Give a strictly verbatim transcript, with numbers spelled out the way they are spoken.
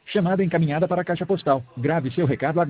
Chamada encaminhada para a caixa postal. Grave seu recado agora.